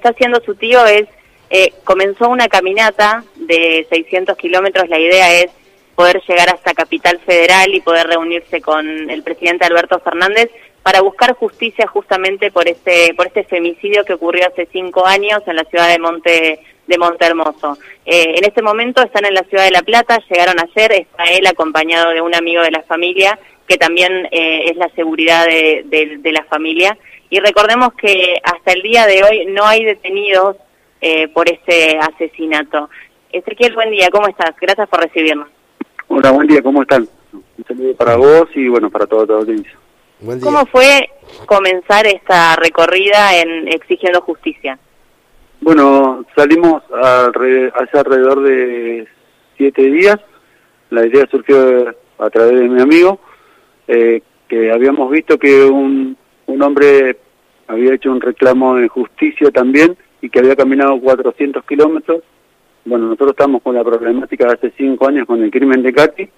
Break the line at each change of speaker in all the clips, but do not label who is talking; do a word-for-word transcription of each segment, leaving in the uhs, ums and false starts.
está haciendo su tío es, eh, comenzó una caminata de seiscientos kilómetros, la idea es poder llegar hasta Capital Federal y poder reunirse con el presidente Alberto Fernández para buscar justicia justamente por este, por este femicidio que ocurrió hace cinco años en la ciudad de Monte de Montehermoso. Eh, en este momento están en la ciudad de La Plata, llegaron ayer, está él acompañado de un amigo de la familia, que también eh, es la seguridad de, de, de la familia. Y recordemos que hasta el día de hoy no hay detenidos eh, por este asesinato. Ezequiel, buen día, ¿cómo estás? Gracias por recibirnos.
Hola, buen día, ¿cómo están? Un saludo para vos y bueno, para toda la audiencia.
Buen día.
¿Cómo fue comenzar esta recorrida en exigiendo justicia?
Bueno, salimos alre- hace alrededor de siete días. La idea surgió a través de mi amigo, eh, que habíamos visto que un, un hombre había hecho un reclamo de justicia también y que había caminado cuatrocientos kilómetros. Bueno, nosotros estamos con la problemática de hace cinco años con el crimen de Katy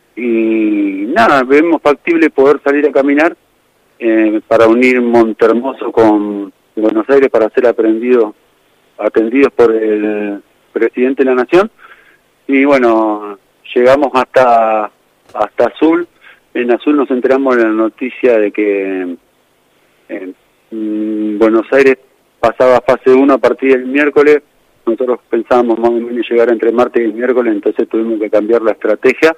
y nada, vemos factible poder salir a caminar eh, para unir Montehermoso con Buenos Aires para ser aprendido atendidos por el presidente de la Nación. Y bueno, llegamos hasta hasta Azul. En Azul nos enteramos de la noticia de que eh, Buenos Aires pasaba a fase uno a partir del miércoles. Nosotros pensábamos más o menos llegar entre martes y miércoles, entonces tuvimos que cambiar la estrategia.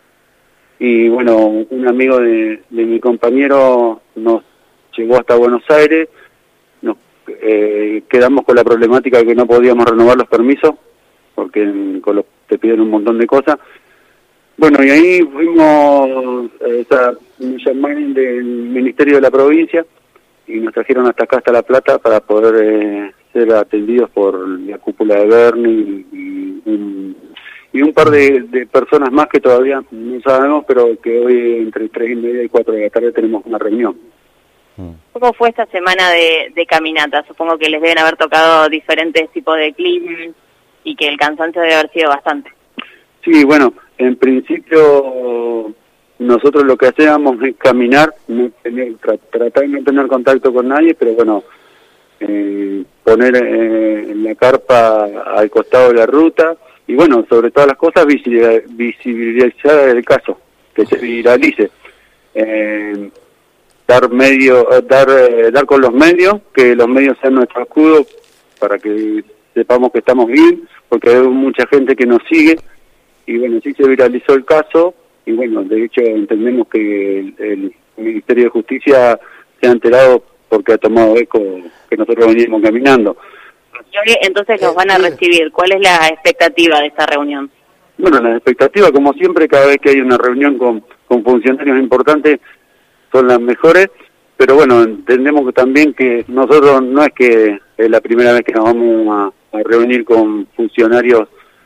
Y bueno, un amigo de, de mi compañero nos llegó hasta Buenos Aires. Nos eh, quedamos con la problemática de que no podíamos renovar los permisos, porque en, con los, te piden un montón de cosas. Bueno, y ahí fuimos, eh, o sea, nos llamaron del Ministerio de la Provincia y nos trajeron hasta acá, hasta La Plata, para poder eh, ser atendidos por la cúpula de Bernie y, y, un, y un par de, de personas más que todavía no sabemos, pero que hoy entre tres y media y cuatro de la tarde tenemos una reunión.
¿Cómo fue esta semana de, de caminata? Supongo que les deben haber tocado diferentes tipos de climas y que el cansancio debe haber sido bastante.
Sí, bueno, en principio nosotros lo que hacíamos es caminar, no tener, tra tratar de no tener contacto con nadie, pero bueno, eh, poner eh, en la carpa al costado de la ruta y bueno, sobre todas las cosas visibilizar el caso, que se viralice. Eh, dar medio dar eh, dar con los medios, que los medios sean nuestro escudo para que sepamos que estamos bien, porque hay mucha gente que nos sigue y bueno, sí se viralizó el caso y bueno, de hecho entendemos que el, el Ministerio de Justicia se ha enterado porque ha tomado eco que nosotros venimos caminando.
Entonces los van a recibir. ¿Cuál es la expectativa de esta reunión?
Bueno, la expectativa, como siempre, cada vez que hay una reunión con, con funcionarios importantes, son las mejores, pero bueno, entendemos que también que nosotros no es que es la primera vez que nos vamos a, a reunir con funcionarios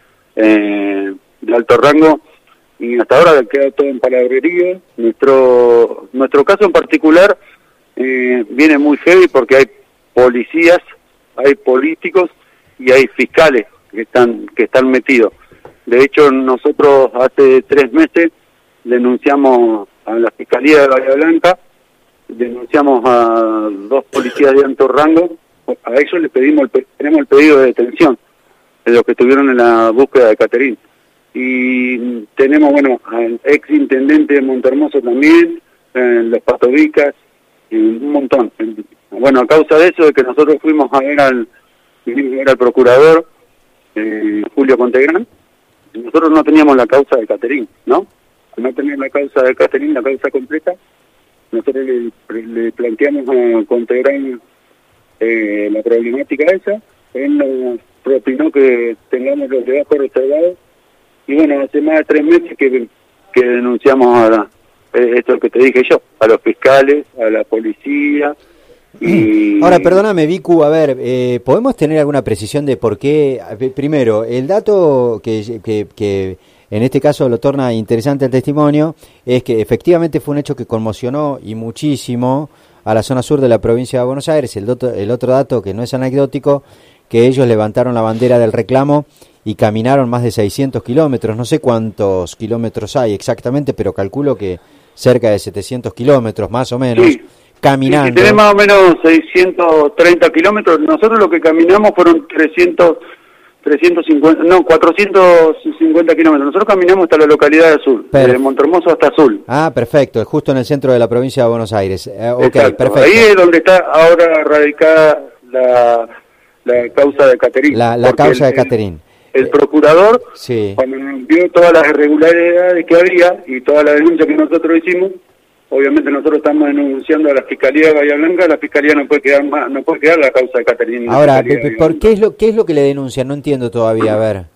eh, de alto rango, y hasta ahora queda todo en palabrería. Nuestro nuestro caso en particular eh, viene muy heavy porque hay policías, hay políticos y hay fiscales que están que están metidos. De hecho, nosotros hace tres meses denunciamos a la Fiscalía de Bahía Blanca, denunciamos a dos policías de alto rango, a ellos les pedimos el, tenemos el pedido de detención de los que estuvieron en la búsqueda de Caterín. Y tenemos, bueno, al ex intendente de Montehermoso también, en los Patovicas, y un montón. Bueno, a causa de eso, de que nosotros fuimos a ver al, vinimos a ver al procurador, eh, Julio Contegrán, nosotros no teníamos la causa de Caterín, ¿no? No tener la causa de Caterín, la causa completa, nosotros le, le planteamos a Contegrán eh, la problemática esa, él nos propinó que tengamos los trabajos reservados, y bueno, hace más de tres meses que, que denunciamos a la, eh, esto que te dije yo, a los fiscales, a la policía. Y...
Ahora, perdóname, Vicu, a ver, eh, ¿podemos tener alguna precisión de por qué? Primero, el dato que, que, que en este caso lo torna interesante el testimonio es que efectivamente fue un hecho que conmocionó y muchísimo a la zona sur de la provincia de Buenos Aires. El, doto, el otro dato, que no es anecdótico, que ellos levantaron la bandera del reclamo y caminaron más de seiscientos kilómetros. No sé cuántos kilómetros hay exactamente, pero calculo que cerca de setecientos kilómetros más o menos.
Sí.
caminando.
Si tenés más o menos seiscientos treinta kilómetros, nosotros lo que caminamos fueron trescientos, trescientos cincuenta, no, cuatrocientos cincuenta kilómetros. Nosotros caminamos hasta la localidad de Azul,
Perf-
de Montermoso hasta Azul.
Ah, perfecto, es justo en el centro de la provincia de Buenos Aires. Eh, ok,
Exacto.
perfecto.
Ahí es donde está ahora radicada la, la causa de Caterín.
La, la causa
el,
de Caterín.
El, el procurador,
sí.
cuando vio todas las irregularidades que había y toda la denuncia que nosotros hicimos, obviamente nosotros estamos denunciando a la Fiscalía de Bahía Blanca, la Fiscalía no puede quedar más, no puede quedar la causa de Caterín.
Ahora, ¿por qué es lo qué es lo que le denuncian? No entiendo todavía, a ver.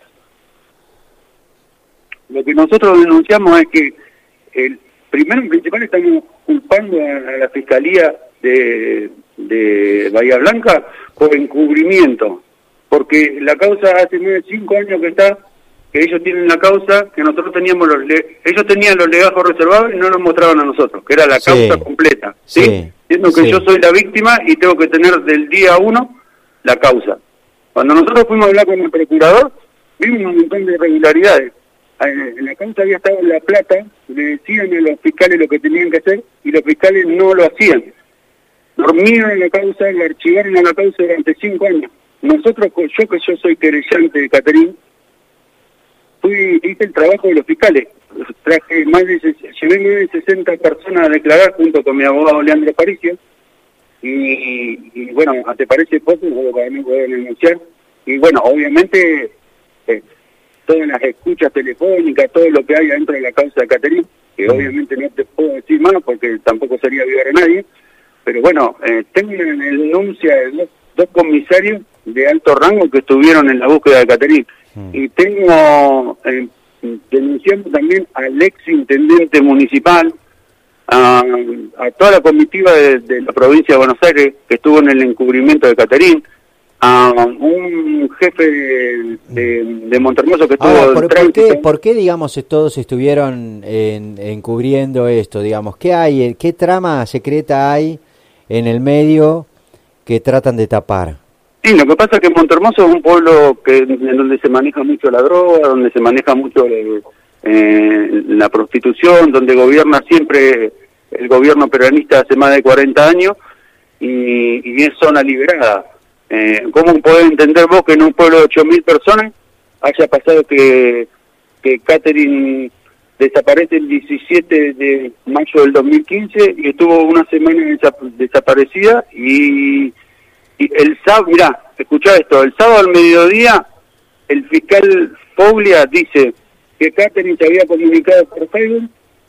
Lo que nosotros denunciamos es que el primero y principal estamos culpando a, a la Fiscalía de, de Bahía Blanca por encubrimiento, porque la causa hace más de cinco años que está, que ellos tienen la causa, que nosotros teníamos los le ellos tenían los legajos reservados y no nos mostraban a nosotros, que era la
sí.
causa completa, ¿sí?
sí.
Siendo que
sí.
yo soy la víctima y tengo que tener del día uno la causa. Cuando nosotros fuimos a hablar con el procurador, vimos un montón de irregularidades. En la causa había estado La Plata, le decían a los fiscales lo que tenían que hacer y los fiscales no lo hacían. Dormieron en la causa, la archivaron en la causa durante cinco años. Nosotros, yo que yo soy querellante de Caterín, fui, hice el trabajo de los fiscales. Traje más de, llevé más de sesenta personas a declarar junto con mi abogado Leandro Paricio. Y, y bueno, ¿te parece poco? No, para mí pueden denunciar. Y bueno, obviamente, eh, todas las escuchas telefónicas, todo lo que hay dentro de la causa de Caterín, que mm. obviamente no te puedo decir más porque tampoco sería violar a nadie. Pero bueno, eh, tengo una denuncia de dos, dos comisarios de alto rango que estuvieron en la búsqueda de Caterín. Mm. Y tengo eh, denunciando también al ex intendente municipal, a, a toda la comitiva de, de la provincia de Buenos Aires que estuvo en el encubrimiento de Caterín, a un jefe de, de, de Montermoso que estuvo
Ahora, ¿por,
en
¿por qué, ¿por qué, digamos, todos estuvieron en, encubriendo esto? Digamos, ¿qué hay, qué trama secreta hay en el medio que tratan de tapar?
Sí, lo que pasa es que Montermoso es un pueblo que en donde se maneja mucho la droga, donde se maneja mucho el, eh, la prostitución, donde gobierna siempre el gobierno peronista hace más de cuarenta años y, y es zona liberada. Eh, ¿Cómo podés entender vos que en un pueblo de ocho mil personas haya pasado que, que Caterín desaparece el diecisiete de mayo del dos mil quince y estuvo una semana desap- desaparecida y, y el sábado, mirá, escuchá esto, el sábado al mediodía el fiscal Foglia dice que Caterín se había comunicado por Facebook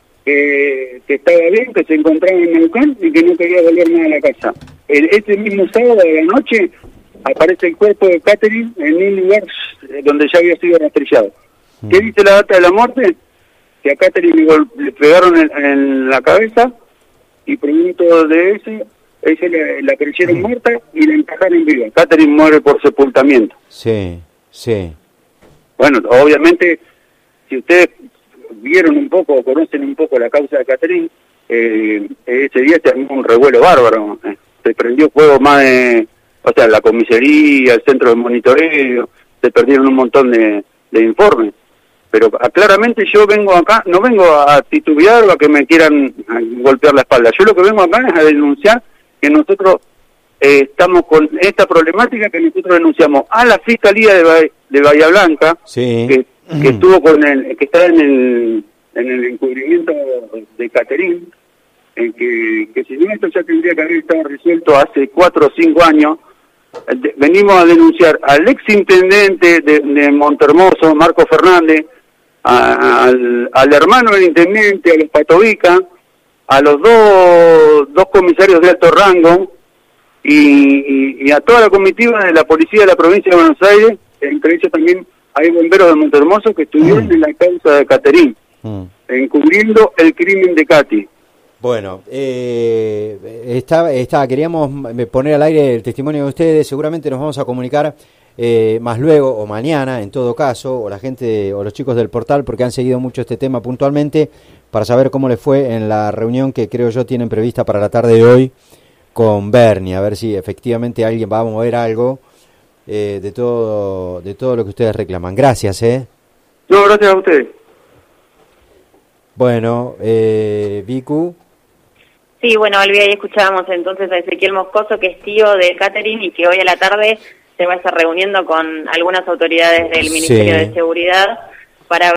que, que estaba bien, que se encontraba en Neuquén y que no quería volver más a la casa. El, ese mismo sábado de la noche aparece el cuerpo de Caterín en un lugar donde ya había sido rastrillado. Mm. ¿Qué dice la data de la muerte? Que a Caterín le, le pegaron en, en la cabeza y producto de ese, ese le, la creyeron mm. muerta y la encajaron viva. Caterín muere por sepultamiento.
Sí, sí.
Bueno, obviamente, si ustedes vieron un poco o conocen un poco la causa de Caterín, eh, ese día se armó un revuelo bárbaro. Eh. Se prendió fuego más de, o sea, la comisaría, el centro de monitoreo, se perdieron un montón de, de informes. Pero claramente yo vengo acá, no vengo a titubear o a que me quieran golpear la espalda. Yo lo que vengo acá es a denunciar que nosotros eh, estamos con esta problemática que nosotros denunciamos a la Fiscalía de, Bahía, de Bahía Blanca,
sí.
que, que estuvo con el, que está en el, en el encubrimiento de Caterín, en que, que si no esto ya tendría que haber estado resuelto hace cuatro o cinco años. De, venimos a denunciar al ex intendente de, de Montermoso, Marco Fernández, a, al, al hermano del intendente, a los Patovica, a los dos, dos comisarios de alto rango y, y, y a toda la comitiva de la policía de la provincia de Buenos Aires, entre ellos también hay bomberos de Montermoso que estuvieron mm. en la causa de Caterín, mm. encubriendo el crimen de Cati.
Bueno, eh, está, está, queríamos poner al aire el testimonio de ustedes, seguramente nos vamos a comunicar eh, más luego o mañana, en todo caso, o la gente o los chicos del portal, porque han seguido mucho este tema puntualmente, para saber cómo les fue en la reunión que creo yo tienen prevista para la tarde de hoy con Bernie, a ver si efectivamente alguien va a mover algo eh, de todo de todo lo que ustedes reclaman. Gracias, ¿eh?
No, gracias a ustedes.
Bueno, eh, Vicu.
Sí, bueno, Olvia, ahí escuchábamos entonces a Ezequiel Moscoso, que es tío de Catherine y que hoy a la tarde se va a estar reuniendo con algunas autoridades del Ministerio
Sí.
de Seguridad para